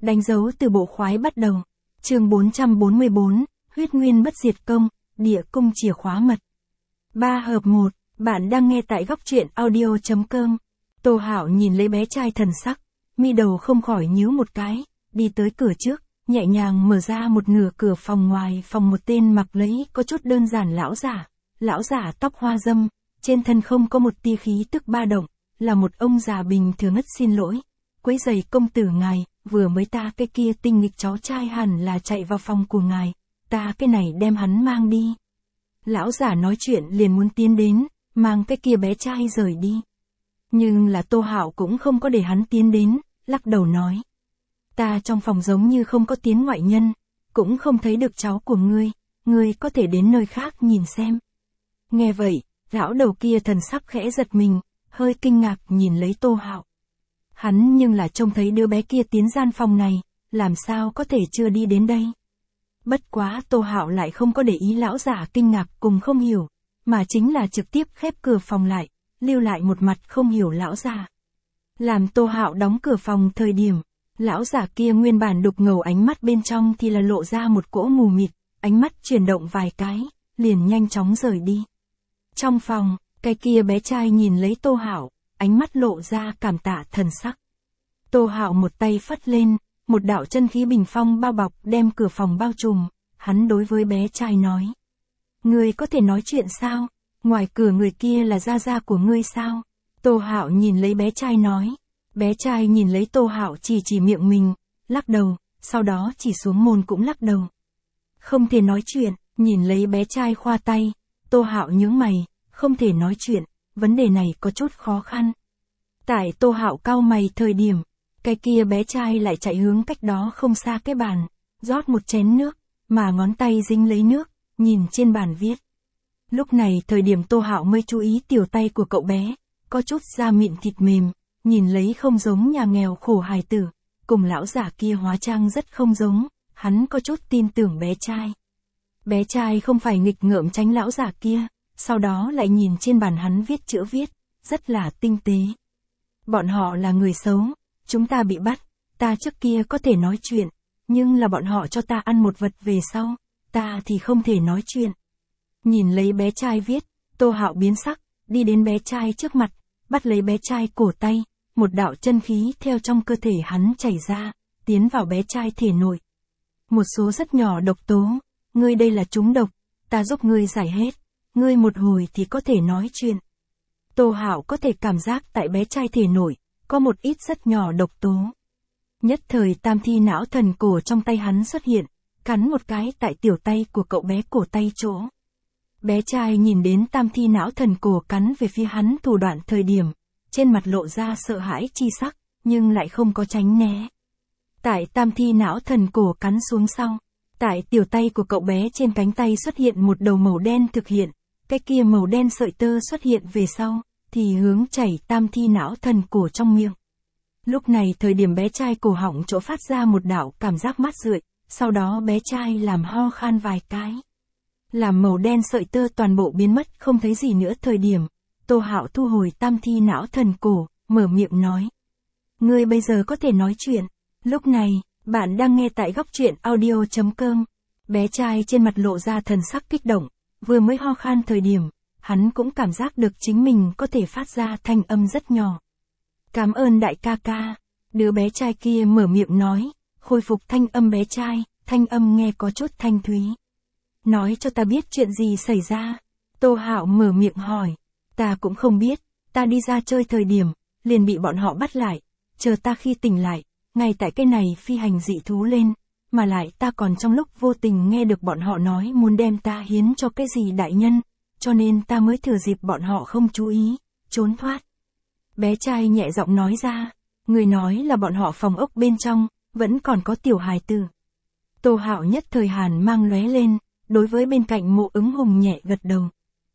Đánh dấu từ bộ khoái bắt đầu. Chương 444, Huyết Nguyên Bất Diệt Công, Địa Cung Chìa Khóa Mật. 3 hợp 1, bạn đang nghe tại góc truyện audio.com. Tô Hạo nhìn lấy bé trai thần sắc, mi đầu không khỏi nhíu một cái, đi tới cửa trước, nhẹ nhàng mở ra một nửa cửa phòng. Ngoài phòng một tên mặc lấy có chút đơn giản lão giả tóc hoa dâm, trên thân không có một tia khí tức ba động, là một ông già bình thường. Ngất xin lỗi, quấy rầy công tử ngài, vừa mới ta cái kia tinh nghịch cháu trai hẳn là chạy vào phòng của ngài, ta cái này đem hắn mang đi. Lão giả nói chuyện liền muốn tiến đến, mang cái kia bé trai rời đi. Nhưng là Tô Hạo cũng không có để hắn tiến đến, lắc đầu nói. Ta trong phòng giống như không có tiến ngoại nhân, cũng không thấy được cháu của ngươi có thể đến nơi khác nhìn xem. Nghe vậy, lão đầu kia thần sắc khẽ giật mình, hơi kinh ngạc nhìn lấy Tô Hạo. Hắn nhưng là trông thấy đứa bé kia tiến gian phòng này, làm sao có thể chưa đi đến đây. Bất quá Tô Hạo lại không có để ý lão giả kinh ngạc cùng không hiểu, mà chính là trực tiếp khép cửa phòng lại, lưu lại một mặt không hiểu lão già. Làm Tô Hạo đóng cửa phòng thời điểm, lão giả kia nguyên bản đục ngầu ánh mắt bên trong thì là lộ ra một cỗ mù mịt, ánh mắt chuyển động vài cái, liền nhanh chóng rời đi. Trong phòng, cái kia bé trai nhìn lấy Tô Hạo, ánh mắt lộ ra cảm tạ thần sắc. Tô Hạo một tay phất lên, một đạo chân khí bình phong bao bọc đem cửa phòng bao trùm, hắn đối với bé trai nói. Ngươi có thể nói chuyện sao? Ngoài cửa người kia là gia gia của ngươi sao? Tô Hạo nhìn lấy bé trai nói. Bé trai nhìn lấy Tô Hạo chỉ miệng mình, lắc đầu, sau đó chỉ xuống môn cũng lắc đầu. Không thể nói chuyện, nhìn lấy bé trai khoa tay, Tô Hạo nhướng mày, không thể nói chuyện, vấn đề này có chút khó khăn. Tại Tô Hạo cau mày thời điểm, cái kia bé trai lại chạy hướng cách đó không xa cái bàn, rót một chén nước, mà ngón tay dính lấy nước, nhìn trên bàn viết. Lúc này thời điểm Tô Hạo mới chú ý tiểu tay của cậu bé, có chút da mịn thịt mềm, nhìn lấy không giống nhà nghèo khổ hài tử, cùng lão giả kia hóa trang rất không giống, hắn có chút tin tưởng bé trai. Bé trai không phải nghịch ngợm tránh lão giả kia, sau đó lại nhìn trên bàn hắn viết chữ viết, rất là tinh tế. Bọn họ là người xấu, chúng ta bị bắt, ta trước kia có thể nói chuyện, nhưng là bọn họ cho ta ăn một vật về sau, ta thì không thể nói chuyện. Nhìn lấy bé trai viết, Tô Hạo biến sắc, đi đến bé trai trước mặt, bắt lấy bé trai cổ tay, một đạo chân khí theo trong cơ thể hắn chảy ra, tiến vào bé trai thể nội. Một số rất nhỏ độc tố, ngươi đây là trúng độc, ta giúp ngươi giải hết, ngươi một hồi thì có thể nói chuyện. Tô Hạo có thể cảm giác tại bé trai thể nội, có một ít rất nhỏ độc tố. Nhất thời tam thi não thần cổ trong tay hắn xuất hiện, cắn một cái tại tiểu tay của cậu bé cổ tay chỗ. Bé trai nhìn đến tam thi não thần cổ cắn về phía hắn thủ đoạn thời điểm, trên mặt lộ ra sợ hãi chi sắc, nhưng lại không có tránh né. Tại tam thi não thần cổ cắn xuống sau, tại tiểu tay của cậu bé trên cánh tay xuất hiện một đầu màu đen thực hiện, cái kia màu đen sợi tơ xuất hiện về sau, thì hướng chảy tam thi não thần cổ trong miệng. Lúc này thời điểm bé trai cổ họng chỗ phát ra một đạo cảm giác mát rượi, sau đó bé trai làm ho khan vài cái. Làm màu đen sợi tơ toàn bộ biến mất không thấy gì nữa thời điểm, Tô Hạo thu hồi tam thi não thần cổ, mở miệng nói. Ngươi bây giờ có thể nói chuyện. Lúc này, bạn đang nghe tại góc truyện audio.com. Bé trai trên mặt lộ ra thần sắc kích động, vừa mới ho khan thời điểm, hắn cũng cảm giác được chính mình có thể phát ra thanh âm rất nhỏ. Cảm ơn đại ca ca. Đứa bé trai kia mở miệng nói, khôi phục thanh âm bé trai, thanh âm nghe có chút thanh thúy. Nói cho ta biết chuyện gì xảy ra. Tô Hạo mở miệng hỏi. Ta cũng không biết, ta đi ra chơi thời điểm, liền bị bọn họ bắt lại, chờ ta khi tỉnh lại, ngay tại cái này phi hành dị thú lên, mà lại ta còn trong lúc vô tình nghe được bọn họ nói muốn đem ta hiến cho cái gì đại nhân, cho nên ta mới thừa dịp bọn họ không chú ý, trốn thoát. Bé trai nhẹ giọng nói ra, người nói là bọn họ phòng ốc bên trong, vẫn còn có tiểu hài tử. Tô Hạo nhất thời hàn mang lóe lên, đối với bên cạnh Mộ Ứng Hùng nhẹ gật đầu.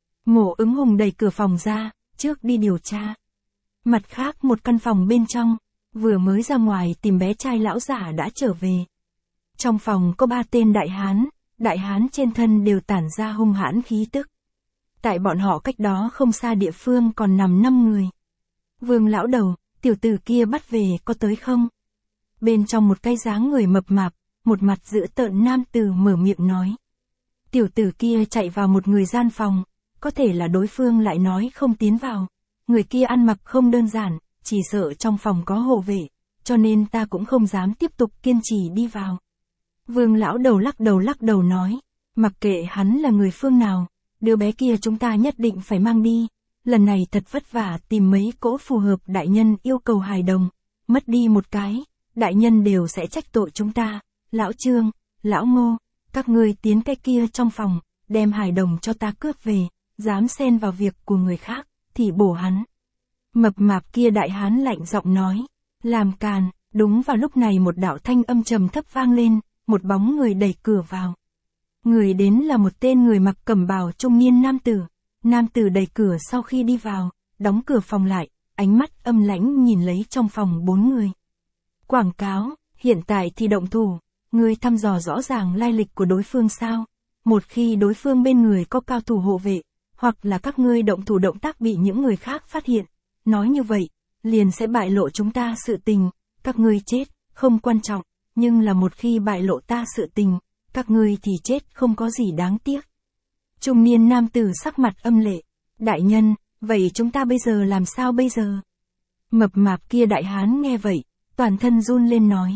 Mộ Ứng Hùng đẩy cửa phòng ra, trước đi điều tra. Mặt khác một căn phòng bên trong, vừa mới ra ngoài tìm bé trai lão giả đã trở về. Trong phòng có 3 tên đại hán trên thân đều tản ra hung hãn khí tức. Tại bọn họ cách đó không xa địa phương còn nằm 5 người. Vương lão đầu, tiểu tử kia bắt về có tới không? bên trong một cái dáng người mập mạp, một mặt dữ tợn nam tử mở miệng nói. Tiểu tử kia chạy vào một người gian phòng, có thể là đối phương lại nói không tiến vào. Người kia ăn mặc không đơn giản, chỉ sợ trong phòng có hộ vệ, cho nên ta cũng không dám tiếp tục kiên trì đi vào. Vương lão đầu lắc đầu nói, mặc kệ hắn là người phương nào, đứa bé kia chúng ta nhất định phải mang đi. Lần này thật vất vả tìm mấy cỗ phù hợp, đại nhân yêu cầu hài đồng, mất đi một cái, đại nhân đều sẽ trách tội chúng ta. Lão Trương, lão Ngô, các ngươi tiến cái kia trong phòng, đem hài đồng cho ta cướp về, dám xen vào việc của người khác, thì bổ hắn. Mập mạp kia đại hán lạnh giọng nói, làm càn. Đúng vào lúc này một đạo thanh âm trầm thấp vang lên, một bóng người đẩy cửa vào. Người đến là một tên người mặc cẩm bào trung niên nam tử. Nam tử đẩy cửa sau khi đi vào, đóng cửa phòng lại, ánh mắt âm lãnh nhìn lấy trong phòng 4 người. Quảng cáo, hiện tại thì động thủ, ngươi thăm dò rõ ràng lai lịch của đối phương sao? Một khi đối phương bên người có cao thủ hộ vệ, hoặc là các ngươi động thủ động tác bị những người khác phát hiện, nói như vậy, liền sẽ bại lộ chúng ta sự tình, các ngươi chết, không quan trọng, nhưng là một khi bại lộ ta sự tình, các ngươi thì chết không có gì đáng tiếc. Trung niên nam tử sắc mặt âm lệ, đại nhân, vậy chúng ta bây giờ làm sao bây giờ? Mập mạp kia đại hán nghe vậy, toàn thân run lên nói.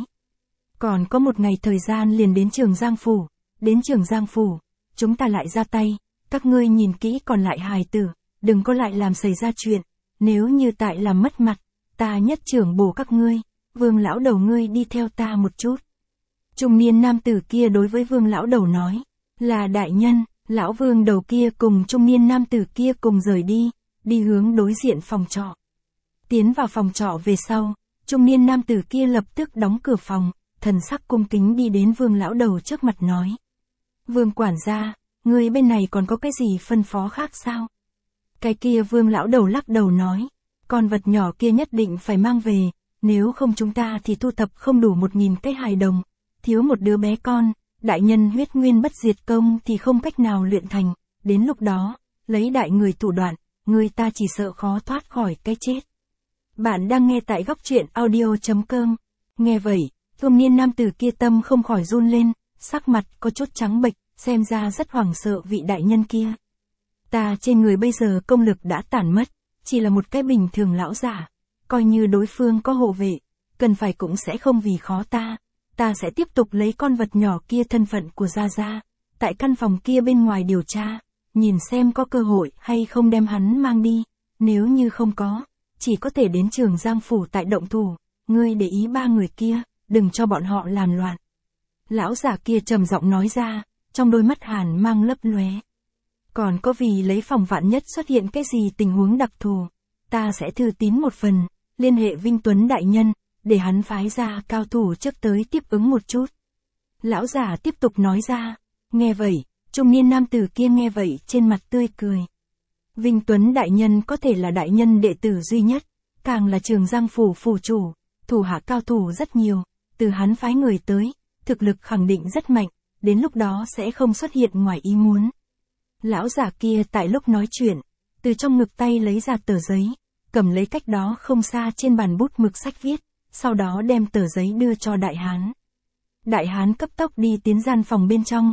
Còn có một ngày thời gian liền đến Trường Giang Phủ, đến Trường Giang Phủ, chúng ta lại ra tay, các ngươi nhìn kỹ còn lại hài tử, đừng có lại làm xảy ra chuyện, nếu như tại làm mất mặt, ta nhất trưởng bổ các ngươi, Vương lão đầu ngươi đi theo ta một chút. Trung niên nam tử kia đối với Vương lão đầu nói, là đại nhân. Lão Vương đầu kia cùng trung niên nam tử kia cùng rời đi hướng đối diện phòng trọ. Tiến vào phòng trọ về sau, trung niên nam tử kia lập tức đóng cửa phòng, thần sắc cung kính đi đến Vương lão đầu trước mặt nói. Vương quản gia, người bên này còn có cái gì phân phó khác sao? Cái kia Vương lão đầu lắc đầu nói, con vật nhỏ kia nhất định phải mang về, nếu không chúng ta thì thu thập không đủ 1000 cái hài đồng, thiếu một đứa bé con. Đại nhân huyết nguyên bất diệt công thì không cách nào luyện thành, đến lúc đó, lấy đại người thủ đoạn, người ta chỉ sợ khó thoát khỏi cái chết. Bạn đang nghe tại góc truyện audio.com. Nghe vậy, trung niên nam tử kia tâm không khỏi run lên, sắc mặt có chút trắng bệch, xem ra rất hoảng sợ vị đại nhân kia. Ta trên người bây giờ công lực đã tản mất, chỉ là một cái bình thường lão giả, coi như đối phương có hộ vệ, cần phải cũng sẽ không vì khó ta. Ta sẽ tiếp tục lấy con vật nhỏ kia thân phận của Gia Gia, tại căn phòng kia bên ngoài điều tra, nhìn xem có cơ hội hay không đem hắn mang đi, nếu như không có, chỉ có thể đến Trường Giang Phủ tại động thủ, ngươi để ý 3 người kia, đừng cho bọn họ làm loạn. Lão giả kia trầm giọng nói ra, trong đôi mắt hàn mang lấp lóe. Còn có vì lấy phòng vạn nhất xuất hiện cái gì tình huống đặc thù, ta sẽ thư tín một phần, liên hệ Vinh Tuấn đại nhân, để hắn phái ra cao thủ trước tới tiếp ứng một chút. Lão giả tiếp tục nói ra, nghe vậy, trung niên nam tử kia nghe vậy trên mặt tươi cười. Vinh Tuấn đại nhân có thể là đại nhân đệ tử duy nhất, càng là Trường Giang Phủ phủ chủ, thủ hạ cao thủ rất nhiều, từ hắn phái người tới, thực lực khẳng định rất mạnh, đến lúc đó sẽ không xuất hiện ngoài ý muốn. Lão giả kia tại lúc nói chuyện, từ trong ngực tay lấy ra tờ giấy, cầm lấy cách đó không xa trên bàn bút mực sách viết, sau đó đem tờ giấy đưa cho đại hán. Đại hán cấp tốc đi tiến gian phòng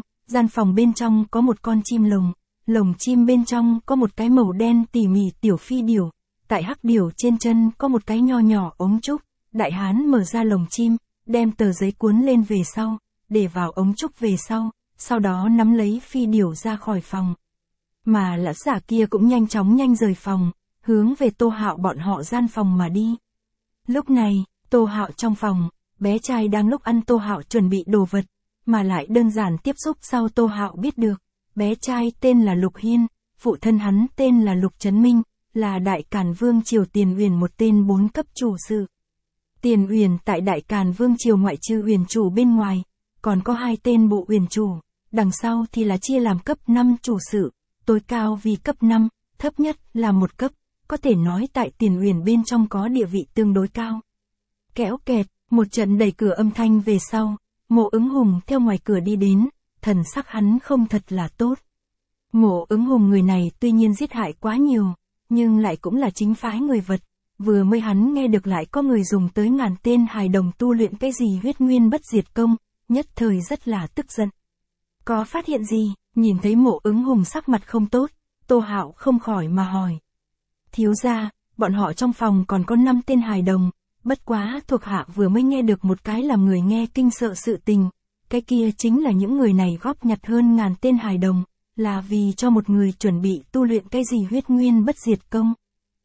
bên trong có một con chim lồng, lồng chim bên trong có một cái màu đen tỉ mỉ tiểu phi điểu, tại hắc điểu trên chân có một cái nho nhỏ ống trúc, đại hán mở ra lồng chim, đem tờ giấy cuốn lên về sau, để vào ống trúc về sau đó nắm lấy phi điểu ra khỏi phòng. Mà lão giả kia cũng nhanh rời phòng, hướng về Tô Hạo bọn họ gian phòng mà đi. Lúc này, Tô Hạo trong phòng, bé trai đang lúc ăn Tô Hạo chuẩn bị đồ vật, mà lại đơn giản tiếp xúc sau Tô Hạo biết được, bé trai tên là Lục Hiên, phụ thân hắn tên là Lục Trấn Minh, là Đại Càn Vương triều Tiền Uyển một tên 4 cấp chủ sự. Tiền Uyển tại Đại Càn Vương triều ngoại trừ Uyển chủ bên ngoài, còn có 2 tên bộ Uyển chủ, đằng sau thì là chia làm cấp 5 chủ sự, tối cao vì cấp 5, thấp nhất là 1 cấp, có thể nói tại Tiền Uyển bên trong có địa vị tương đối cao. Kéo kẹt, một trận đẩy cửa âm thanh về sau, Mộ Ứng Hùng theo ngoài cửa đi đến, thần sắc hắn không thật là tốt. Mộ Ứng Hùng người này tuy nhiên giết hại quá nhiều, nhưng lại cũng là chính phái người vật, vừa mới hắn nghe được lại có người dùng tới ngàn tên hài đồng tu luyện cái gì huyết nguyên bất diệt công, nhất thời rất là tức giận. Có phát hiện gì? Nhìn thấy Mộ Ứng Hùng sắc mặt không tốt, Tô Hạo không khỏi mà hỏi. Thiếu gia, bọn họ trong phòng còn có 5 tên hài đồng, bất quá thuộc hạ vừa mới nghe được một cái làm người nghe kinh sợ sự tình, cái kia chính là những người này góp nhặt hơn ngàn tên hài đồng, là vì cho một người chuẩn bị tu luyện cái gì huyết nguyên bất diệt công.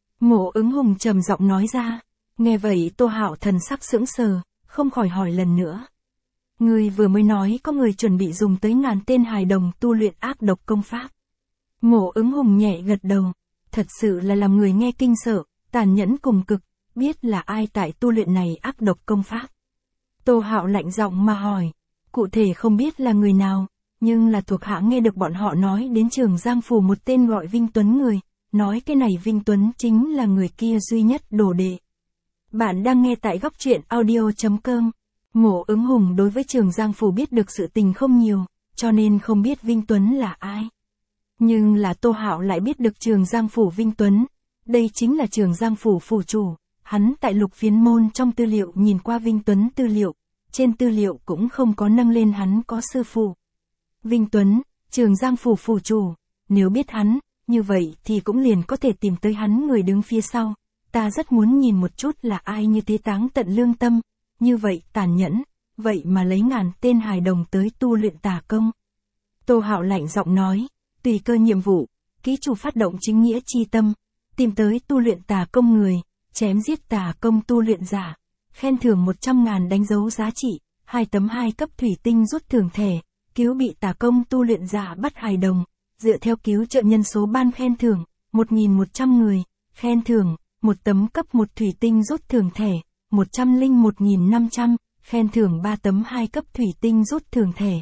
Mộ Ứng Hùng trầm giọng nói ra, nghe vậy Tô Hạo thần sắc sững sờ, không khỏi hỏi lần nữa. Người vừa mới nói có người chuẩn bị dùng tới ngàn tên hài đồng tu luyện ác độc công pháp. Mộ Ứng Hùng nhẹ gật đầu, thật sự là làm người nghe kinh sợ, tàn nhẫn cùng cực, biết là ai tại tu luyện này ác độc công pháp. Tô Hạo lạnh giọng mà hỏi, cụ thể không biết là người nào, nhưng là thuộc hạ nghe được bọn họ nói đến Trường Giang Phủ một tên gọi Vinh Tuấn người, nói cái này Vinh Tuấn chính là người kia duy nhất đồ đệ. Bạn đang nghe tại góc truyện audio.com. Mộ Ứng Hùng đối với Trường Giang Phủ biết được sự tình không nhiều, cho nên không biết Vinh Tuấn là ai. Nhưng là Tô Hạo lại biết được Trường Giang Phủ Vinh Tuấn, đây chính là Trường Giang Phủ phủ chủ, hắn tại Lục Phiến Môn trong tư liệu nhìn qua Vinh Tuấn tư liệu, trên tư liệu cũng không có nâng lên hắn có sư phụ. Vinh Tuấn, Trường Giang Phủ phủ chủ, nếu biết hắn, như vậy thì cũng liền có thể tìm tới hắn người đứng phía sau, ta rất muốn nhìn một chút là ai như thế táng tận lương tâm, như vậy tàn nhẫn, vậy mà lấy ngàn tên hài đồng tới tu luyện tà công. Tô Hạo lạnh giọng nói, tùy cơ nhiệm vụ, ký chủ phát động chính nghĩa chi tâm, tìm tới tu luyện tà công người, chém giết tà công tu luyện giả, khen thưởng 100.000 đánh dấu giá trị, 2 tấm 2 cấp thủy tinh rút thưởng thẻ, cứu bị tà công tu luyện giả bắt hài đồng, dựa theo cứu trợ nhân số ban khen thưởng, 1.100 người, khen thưởng, 1 tấm cấp 1 thủy tinh rút thưởng thẻ, 101.500, khen thưởng 3 tấm 2 cấp thủy tinh rút thưởng thẻ,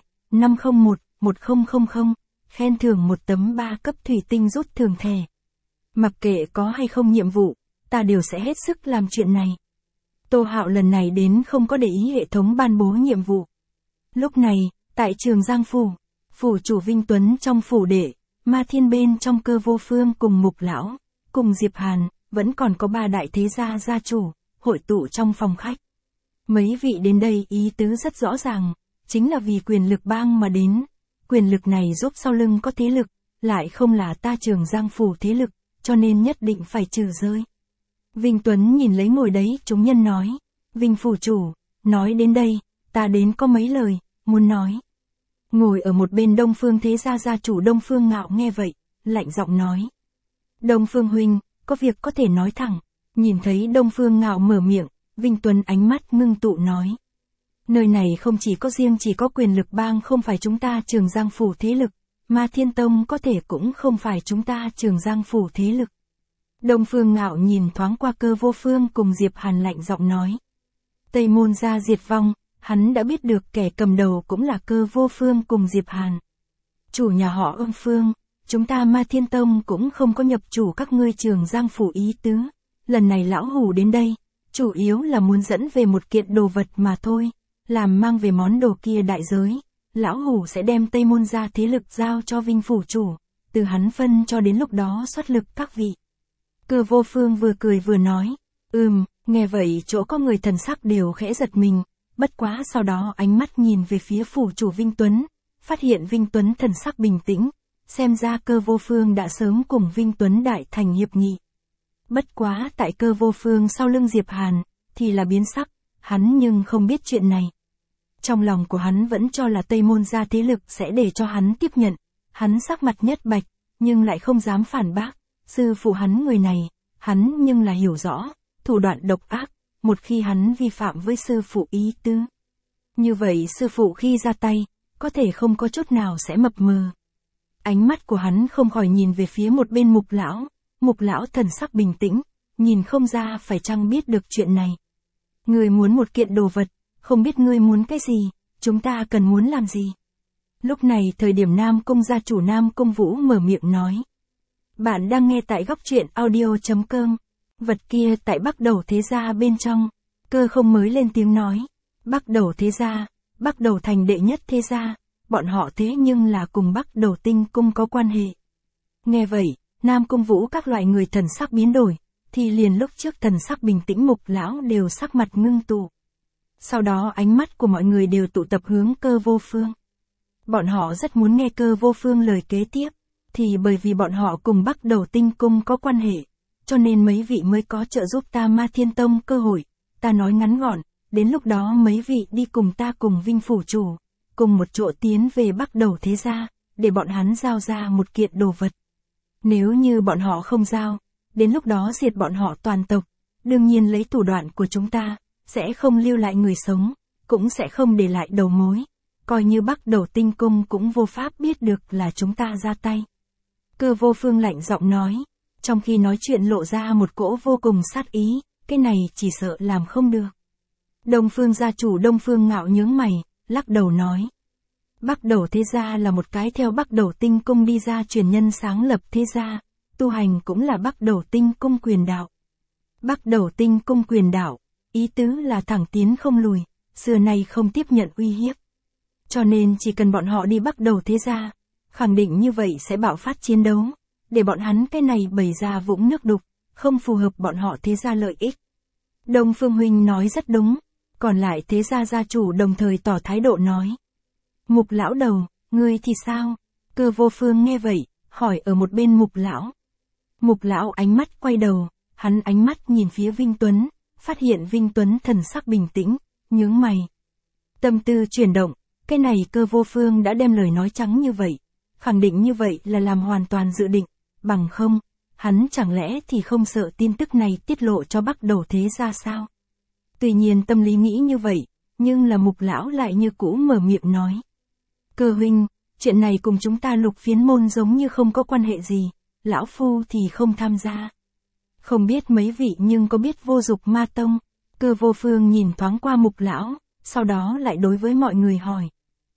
501-1000, khen thưởng 1 tấm 3 cấp thủy tinh rút thưởng thẻ. Mặc kệ có hay không nhiệm vụ, ta đều sẽ hết sức làm chuyện này. Tô Hạo lần này đến không có để ý hệ thống ban bố nhiệm vụ. Lúc này, tại Trường Giang Phủ, phủ chủ Vinh Tuấn trong phủ đệ, Ma Thiên bên trong Cơ Vô Phương cùng Mục Lão, cùng Diệp Hàn, vẫn còn có 3 đại thế gia gia chủ, hội tụ trong phòng khách. Mấy vị đến đây ý tứ rất rõ ràng, chính là vì quyền lực bang mà đến. Quyền lực này giúp sau lưng có thế lực, lại không là ta Trường Giang Phủ thế lực, cho nên nhất định phải trừ rơi. Vinh Tuấn nhìn lấy ngồi đấy chúng nhân nói, Vinh phủ chủ, nói đến đây, ta đến có mấy lời, muốn nói. Ngồi ở một bên Đông Phương thế gia gia chủ Đông Phương Ngạo nghe vậy, lạnh giọng nói. Đông Phương huynh, có việc có thể nói thẳng. Nhìn thấy Đông Phương Ngạo mở miệng, Vinh Tuấn ánh mắt ngưng tụ nói. Nơi này không chỉ có quyền lực bang không phải chúng ta Trường Giang Phủ thế lực, mà Thiên Tông có thể cũng không phải chúng ta Trường Giang Phủ thế lực. Đông Phương Ngạo nhìn thoáng qua Cơ Vô Phương cùng Diệp Hàn lạnh giọng nói. Tây Môn gia diệt vong, hắn đã biết được kẻ cầm đầu cũng là Cơ Vô Phương cùng Diệp Hàn. Chủ nhà họ Phương, chúng ta Ma Thiên Tông cũng không có nhập chủ các ngươi Trường Giang Phủ ý tứ. Lần này lão hủ đến đây, chủ yếu là muốn dẫn về một kiện đồ vật mà thôi, làm mang về món đồ kia đại giới, lão hủ sẽ đem Tây Môn gia thế lực giao cho Vinh phủ chủ, từ hắn phân cho đến lúc đó xuất lực các vị. Cơ Vô Phương vừa cười vừa nói, nghe vậy chỗ có người thần sắc đều khẽ giật mình, bất quá sau đó ánh mắt nhìn về phía phủ chủ Vinh Tuấn, phát hiện Vinh Tuấn thần sắc bình tĩnh, xem ra Cơ Vô Phương đã sớm cùng Vinh Tuấn đại thành hiệp nghị. Bất quá tại Cơ Vô Phương sau lưng Diệp Hàn, thì là biến sắc, hắn nhưng không biết chuyện này. Trong lòng của hắn vẫn cho là Tây Môn gia thế lực sẽ để cho hắn tiếp nhận, hắn sắc mặt nhất bạch, nhưng lại không dám phản bác, sư phụ hắn người này, hắn nhưng là hiểu rõ, thủ đoạn độc ác, một khi hắn vi phạm với sư phụ ý tứ. Như vậy sư phụ khi ra tay, có thể không có chút nào sẽ mập mờ. Ánh mắt của hắn không khỏi nhìn về phía một bên Mục Lão thần sắc bình tĩnh, nhìn không ra phải chăng biết được chuyện này. Ngươi muốn một kiện đồ vật, không biết ngươi muốn cái gì, chúng ta cần muốn làm gì. Lúc này thời điểm Nam Cung gia chủ Nam Cung Vũ mở miệng nói. Bạn đang nghe tại góc truyện audio.com. Vật kia tại Bắc Đầu thế gia bên trong. Cơ không mới lên tiếng nói. Bắc Đầu thế gia, Bắc Đầu thành đệ nhất thế gia, bọn họ thế nhưng là cùng Bắc Đầu tinh cung có quan hệ. Nghe vậy, Nam Cung Vũ các loại người thần sắc biến đổi, thì liền lúc trước thần sắc bình tĩnh Mục lão đều sắc mặt ngưng tụ. Sau đó ánh mắt của mọi người đều tụ tập hướng Cơ Vô Phương. Bọn họ rất muốn nghe Cơ Vô Phương lời kế tiếp, thì bởi vì bọn họ cùng Bắc Đầu Tinh Cung có quan hệ, cho nên mấy vị mới có trợ giúp ta Ma Thiên Tông cơ hội. Ta nói ngắn gọn, đến lúc đó mấy vị đi cùng ta cùng Vinh Phủ Chủ, cùng một chỗ tiến về Bắc Đầu Thế Gia, để bọn hắn giao ra một kiện đồ vật. Nếu như bọn họ không giao, đến lúc đó diệt bọn họ toàn tộc, đương nhiên lấy thủ đoạn của chúng ta, sẽ không lưu lại người sống, cũng sẽ không để lại đầu mối, coi như Bắc Đầu Tinh Cung cũng vô pháp biết được là chúng ta ra tay. Cơ Vô Phương lạnh giọng nói, trong khi nói chuyện lộ ra một cỗ vô cùng sát ý, cái này chỉ sợ làm không được. Đông Phương gia chủ Đông Phương Ngạo nhướng mày, lắc đầu nói. Bắc Đầu Thế Gia là một cái theo Bắc Đầu Tinh Cung đi ra truyền nhân sáng lập thế gia, tu hành cũng là Bắc Đầu Tinh Cung quyền đạo. Bắc Đầu Tinh Cung quyền đạo, ý tứ là thẳng tiến không lùi, xưa nay không tiếp nhận uy hiếp. Cho nên chỉ cần bọn họ đi Bắc Đầu Thế Gia, khẳng định như vậy sẽ bạo phát chiến đấu, để bọn hắn cái này bày ra vũng nước đục, không phù hợp bọn họ thế gia lợi ích. Đông Phương huynh nói rất đúng, còn lại thế gia gia chủ đồng thời tỏ thái độ nói. Mục lão đầu, ngươi thì sao? Cơ Vô Phương nghe vậy, hỏi ở một bên Mục lão. Mục lão ánh mắt quay đầu, hắn ánh mắt nhìn phía Vinh Tuấn, phát hiện Vinh Tuấn thần sắc bình tĩnh, nhướng mày. Tâm tư chuyển động, cái này Cơ Vô Phương đã đem lời nói trắng như vậy, khẳng định như vậy là làm hoàn toàn dự định, bằng không, hắn chẳng lẽ thì không sợ tin tức này tiết lộ cho Bắc Đầu Thế Gia sao? Tuy nhiên tâm lý nghĩ như vậy, nhưng là Mục lão lại như cũ mở miệng nói. Cơ huynh, chuyện này cùng chúng ta Lục Phiến môn giống như không có quan hệ gì, lão phu thì không tham gia. Không biết mấy vị nhưng có biết Vô Dục Ma Tông? Cơ Vô Phương nhìn thoáng qua Mục lão, sau đó lại đối với mọi người hỏi.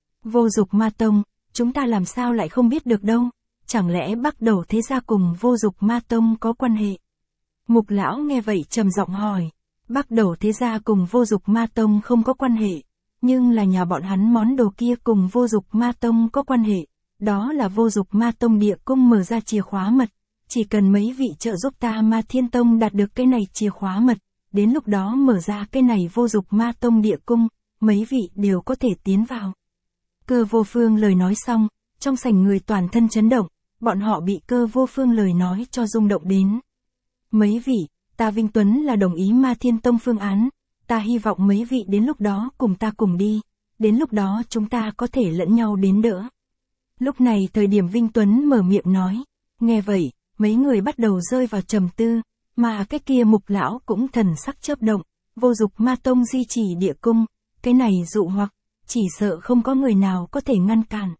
Vô Dục Ma Tông, chúng ta làm sao lại không biết được đâu, chẳng lẽ Bắc Đầu Thế Gia cùng Vô Dục Ma Tông có quan hệ? Mục lão nghe vậy trầm giọng hỏi. Bắc Đầu Thế Gia cùng Vô Dục Ma Tông không có quan hệ, nhưng là nhà bọn hắn món đồ kia cùng Vô Dục Ma Tông có quan hệ, đó là Vô Dục Ma Tông địa cung mở ra chìa khóa mật, chỉ cần mấy vị trợ giúp ta Ma Thiên Tông đạt được cái này chìa khóa mật, đến lúc đó mở ra cái này Vô Dục Ma Tông địa cung, mấy vị đều có thể tiến vào. Cơ Vô Phương lời nói xong, trong sảnh người toàn thân chấn động, bọn họ bị Cơ Vô Phương lời nói cho rung động đến. Mấy vị, ta Vinh Tuấn là đồng ý Ma Thiên Tông phương án, ta hy vọng mấy vị đến lúc đó cùng ta cùng đi, đến lúc đó chúng ta có thể lẫn nhau đến đỡ. Lúc này thời điểm Vinh Tuấn mở miệng nói, nghe vậy, mấy người bắt đầu rơi vào trầm tư, mà cái kia Mục lão cũng thần sắc chớp động, Vô Dục Ma Tông di trì địa cung, cái này dụ hoặc, chỉ sợ không có người nào có thể ngăn cản.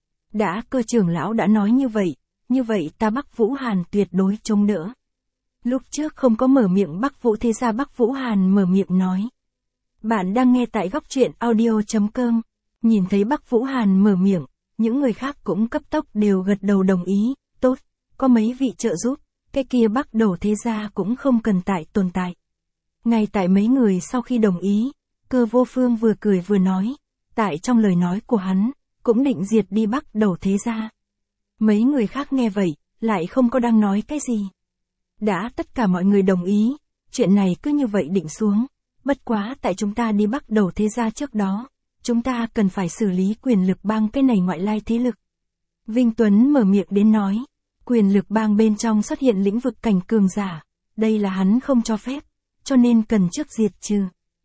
Đã Cơ trưởng lão đã nói như vậy ta Bắc Vũ Hàn tuyệt đối chống đỡ. Lúc trước không có mở miệng Bắc Vũ Thế Gia Bắc Vũ Hàn mở miệng nói. Bạn đang nghe tại góc truyện audio.com, nhìn thấy Bắc Vũ Hàn mở miệng, những người khác cũng cấp tốc đều gật đầu đồng ý, tốt, có mấy vị trợ giúp, cái kia Bắc Đầu Thế Gia cũng không cần tồn tại. Ngay tại mấy người sau khi đồng ý, Cơ Vô Phương vừa cười vừa nói, tại trong lời nói của hắn, cũng định diệt đi Bắc Đầu Thế Gia. Mấy người khác nghe vậy, lại không có đang nói cái gì. Đã tất cả mọi người đồng ý, chuyện này cứ như vậy định xuống, bất quá tại chúng ta đi Bắc Đầu Thế Gia trước đó, chúng ta cần phải xử lý quyền lực bang cái này ngoại lai thế lực. Vinh Tuấn mở miệng đến nói, quyền lực bang bên trong xuất hiện lĩnh vực cảnh cường giả, đây là hắn không cho phép, cho nên cần trước diệt trừ.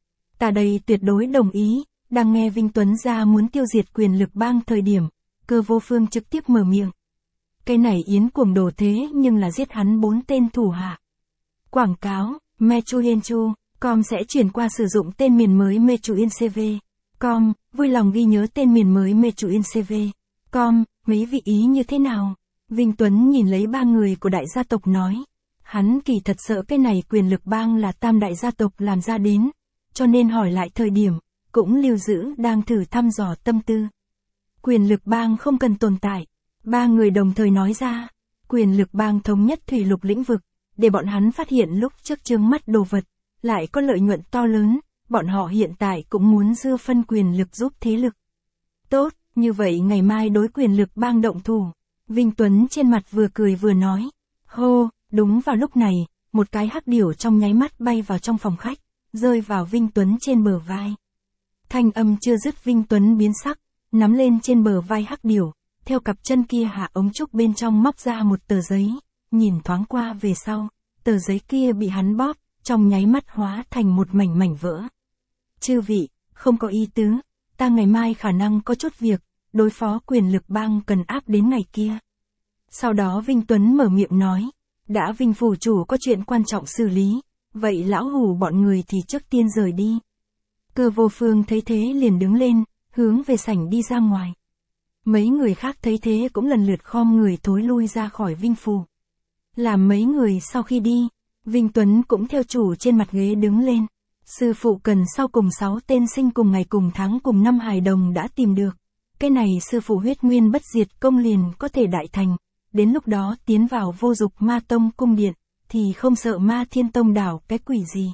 Ta đây tuyệt đối đồng ý, đang nghe Vinh Tuấn ra muốn tiêu diệt quyền lực bang thời điểm, Cơ Vô Phương trực tiếp mở miệng. Cái này Yến Cuồng đồ thế nhưng là giết hắn 4 tên thủ hạ. Quảng cáo, Mechuyenchu.com sẽ chuyển qua sử dụng tên miền mới Mechuyencv.com, vui lòng ghi nhớ tên miền mới Mechuyencv.com, mấy vị ý như thế nào? Vinh Tuấn nhìn lấy 3 người của đại gia tộc nói. Hắn kỳ thật sợ cái này quyền lực bang là tam đại gia tộc làm ra đến, cho nên hỏi lại thời điểm, cũng lưu giữ đang thử thăm dò tâm tư. Quyền lực bang không cần tồn tại. 3 người đồng thời nói ra, quyền lực bang thống nhất thủy lục lĩnh vực, để bọn hắn phát hiện lúc trước chướng mắt đồ vật, lại có lợi nhuận to lớn, bọn họ hiện tại cũng muốn dưa phân quyền lực giúp thế lực. Tốt, như vậy ngày mai đối quyền lực bang động thủ. Vinh Tuấn trên mặt vừa cười vừa nói. Hô, đúng vào lúc này, một cái hắc điểu trong nháy mắt bay vào trong phòng khách, rơi vào Vinh Tuấn trên bờ vai. Thanh âm chưa dứt Vinh Tuấn biến sắc, nắm lên trên bờ vai hắc điểu, theo cặp chân kia hạ ống trúc bên trong móc ra một tờ giấy, nhìn thoáng qua về sau, tờ giấy kia bị hắn bóp, trong nháy mắt hóa thành một mảnh mảnh vỡ. Chư vị, không có ý tứ, ta ngày mai khả năng có chút việc, đối phó quyền lực bang cần áp đến ngày kia. Sau đó Vinh Tuấn mở miệng nói, đã Vinh phủ chủ có chuyện quan trọng xử lý, vậy lão hủ bọn người thì trước tiên rời đi. Cơ Vô Phương thấy thế liền đứng lên, hướng về sảnh đi ra ngoài. Mấy người khác thấy thế cũng lần lượt khom người thối lui ra khỏi Vinh phủ. Làm mấy người sau khi đi, Vinh Tuấn cũng theo chủ trên mặt ghế đứng lên. Sư phụ cần sau cùng 6 tên sinh cùng ngày cùng tháng cùng năm hài đồng đã tìm được. Cái này sư phụ huyết nguyên bất diệt công liền có thể đại thành. Đến lúc đó tiến vào vô dục ma tông cung điện, thì không sợ ma thiên tông đảo cái quỷ gì.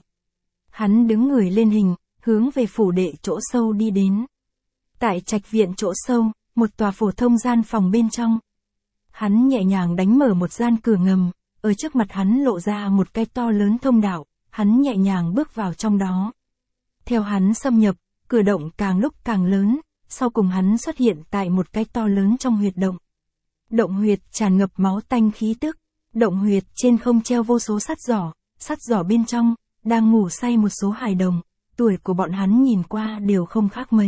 Hắn đứng người lên hình, hướng về phủ đệ chỗ sâu đi đến. Tại trạch viện chỗ sâu, một tòa phổ thông gian phòng bên trong. Hắn nhẹ nhàng đánh mở một gian cửa ngầm, ở trước mặt hắn lộ ra một cái to lớn thông đạo, hắn nhẹ nhàng bước vào trong đó. Theo hắn xâm nhập, cửa động càng lúc càng lớn, sau cùng hắn xuất hiện tại một cái to lớn trong huyệt động. Động huyệt tràn ngập máu tanh khí tức, động huyệt trên không treo vô số sắt giỏ bên trong, đang ngủ say một số hài đồng, tuổi của bọn hắn nhìn qua đều không khác mấy.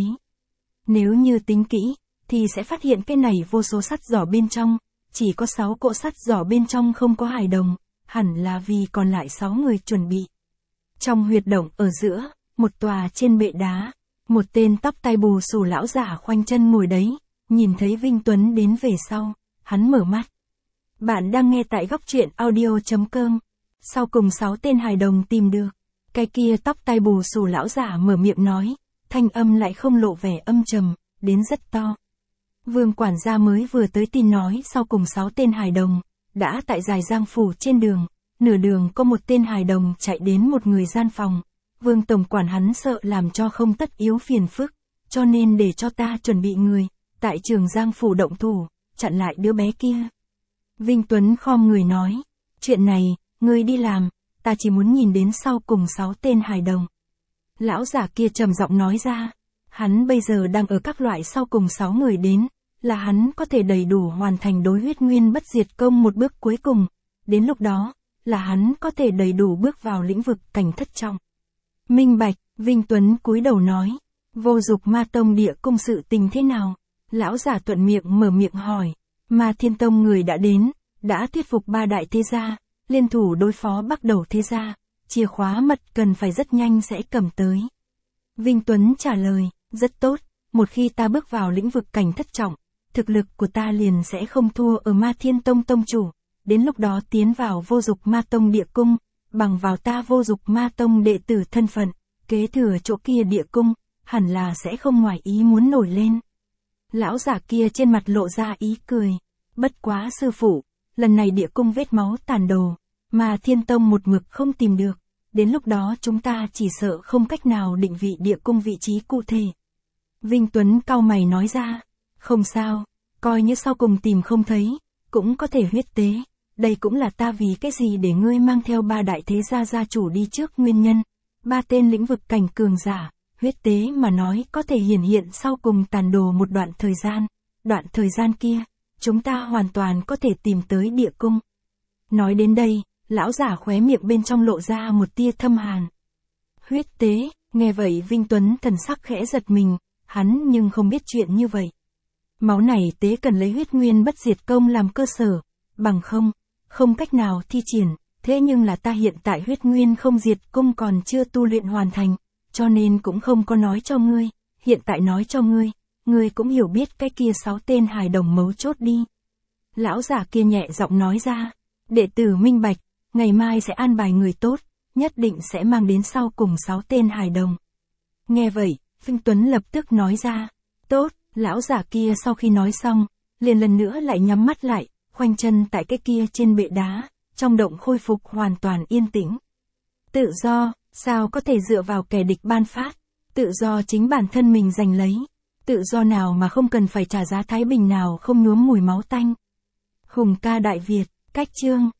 Nếu như tính kỹ, thì sẽ phát hiện cái này vô số sắt giỏ bên trong, chỉ có 6 cỗ sắt giỏ bên trong không có hài đồng, hẳn là vì còn lại 6 người chuẩn bị. Trong huyệt động ở giữa, một tòa trên bệ đá, một tên tóc tai bù xù lão giả khoanh chân ngồi đấy, nhìn thấy Vinh Tuấn đến về sau, hắn mở mắt. Bạn đang nghe tại góc truyện audio.com. Sau cùng 6 tên hài đồng tìm được. Cái kia tóc tai bù xù lão giả mở miệng nói, thanh âm lại không lộ vẻ âm trầm, đến rất to. Vương quản gia mới vừa tới tin nói sau cùng 6 tên hài đồng, đã tại Dài Giang phủ trên đường, nửa đường có một tên hài đồng chạy đến một người gian phòng. Vương tổng quản hắn sợ làm cho không tất yếu phiền phức, cho nên để cho ta chuẩn bị người, tại Trường Giang phủ động thủ, chặn lại đứa bé kia. Vinh Tuấn khom người nói, chuyện này, ngươi đi làm, ta chỉ muốn nhìn đến sau cùng 6 tên hài đồng. Lão giả kia trầm giọng nói ra, hắn bây giờ đang ở các loại sau cùng 6 người đến, là hắn có thể đầy đủ hoàn thành đối huyết nguyên bất diệt công một bước cuối cùng, đến lúc đó, là hắn có thể đầy đủ bước vào lĩnh vực cảnh thất trọng. Minh bạch, Vinh Tuấn cúi đầu nói, vô dục ma tông địa cung sự tình thế nào? Lão giả thuận miệng mở miệng hỏi, Ma Thiên Tông người đã đến, đã thuyết phục 3 đại thế gia, liên thủ đối phó Bắc Đầu thế gia, chìa khóa mật cần phải rất nhanh sẽ cầm tới. Vinh Tuấn trả lời, rất tốt, một khi ta bước vào lĩnh vực cảnh thất trọng, thực lực của ta liền sẽ không thua ở Ma Thiên Tông tông chủ, đến lúc đó tiến vào vô dục ma tông địa cung, bằng vào ta vô dục ma tông đệ tử thân phận, kế thừa chỗ kia địa cung, hẳn là sẽ không ngoài ý muốn nổi lên. Lão giả kia trên mặt lộ ra ý cười, bất quá sư phụ, lần này địa cung vết máu tàn đồ, mà Thiên Tông một mực không tìm được, đến lúc đó chúng ta chỉ sợ không cách nào định vị địa cung vị trí cụ thể. Vinh Tuấn cau mày nói ra, không sao, coi như sau cùng tìm không thấy, cũng có thể huyết tế, đây cũng là ta vì cái gì để ngươi mang theo 3 đại thế gia gia chủ đi trước nguyên nhân, 3 tên lĩnh vực cảnh cường giả, huyết tế mà nói có thể hiển hiện sau cùng tàn đồ một đoạn thời gian kia, chúng ta hoàn toàn có thể tìm tới địa cung. Nói đến đây, lão giả khóe miệng bên trong lộ ra một tia thâm hàn. Huyết tế, nghe vậy Vinh Tuấn thần sắc khẽ giật mình, hắn nhưng không biết chuyện như vậy. Máu này tế cần lấy huyết nguyên bất diệt công làm cơ sở, bằng không cách nào thi triển, thế nhưng là ta hiện tại huyết nguyên không diệt công còn chưa tu luyện hoàn thành, cho nên cũng không có nói cho ngươi, hiện tại nói cho ngươi cũng hiểu biết cái kia 6 tên hài đồng mấu chốt đi. Lão giả kia nhẹ giọng nói ra, đệ tử minh bạch, ngày mai sẽ an bài người tốt, nhất định sẽ mang đến sau cùng 6 tên hài đồng. Nghe vậy, Vinh Tuấn lập tức nói ra, tốt, lão giả kia sau khi nói xong, liền lần nữa lại nhắm mắt lại, khoanh chân tại cái kia trên bệ đá, trong động khôi phục hoàn toàn yên tĩnh. Tự do, sao có thể dựa vào kẻ địch ban phát, tự do chính bản thân mình giành lấy, tự do nào mà không cần phải trả giá thái bình nào không nhuốm mùi máu tanh. Hùng ca Đại Việt, cách chương